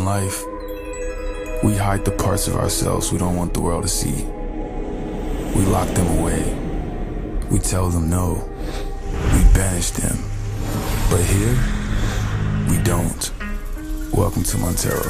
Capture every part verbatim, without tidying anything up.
life, we hide the parts of ourselves we don't want the world to see. We lock them away. We tell them no. We banish them. But here, we don't. Welcome to Montero.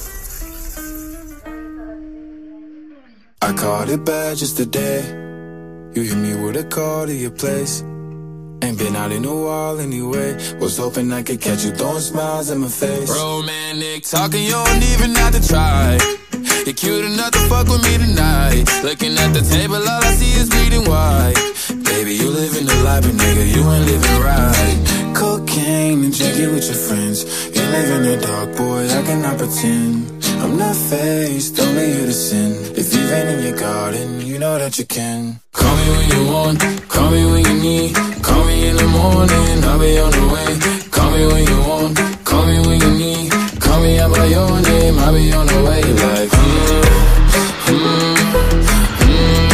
I caught it bad just today. You hit me with a call to your place. Ain't been out in a while anyway. Was hoping I could catch you throwing smiles in my face. Romantic talking, you don't even have to try. You're cute enough to fuck with me tonight. Looking at the table, all I see is bleeding white. Baby, you living the life, but nigga, you ain't living right. Cocaine and drinking with your friends. You live in the dark, boy, I cannot pretend. I'm not faced, only you to sin. If you've been in your garden, you know that you can. Call me when you want, call me when you need. Call me in the morning, I'll be on the way. Call me when you want, call me when you need. Call me out by your name, I'll be on the way. Like, mm, mm, mm,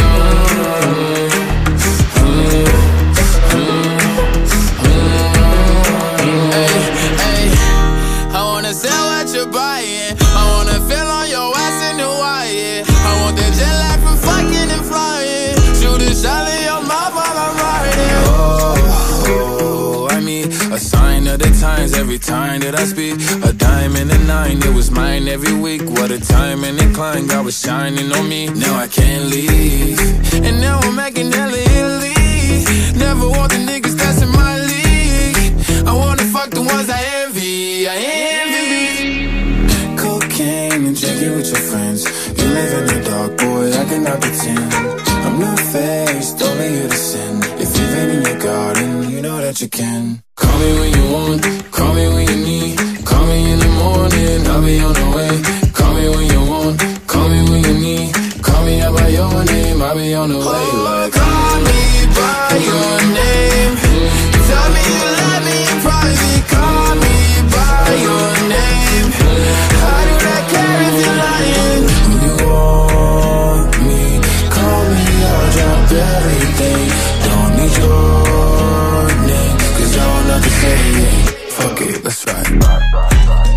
mm, hey, hey, I wanna sell what you're buying. I wanna feel on your ass in Hawaii. I want that jet lag from fucking and flying. Shoot a shot in your mouth while I'm riding. Oh, oh, I mean, a sign of the times every time that I speak. A dime and a nine, it was mine every week. What a time and incline, God was shining on me. Now I can't leave, and now I'm making hella Italy. Never want the niggas that's in my league. I wanna fuck the ones I envy, I envy. Cocaine and drinking with your friends. You live in the dark, boy, I cannot pretend. I'm not faced, only you to sin. If you've been in your garden, you know that you can. Call me when you want, call me when you need. Call me in the morning, I'll be on the way. Call me when you want, call me when you need. Call me out by your name, I'll be on the way. Like, call me by your name. Tell me you love me in private. Call me by your name. How do I care if you're lying? When you want me, call me, I'll drop everything. Don't need your name, cause I don't know to say. Fuck it, let's ride.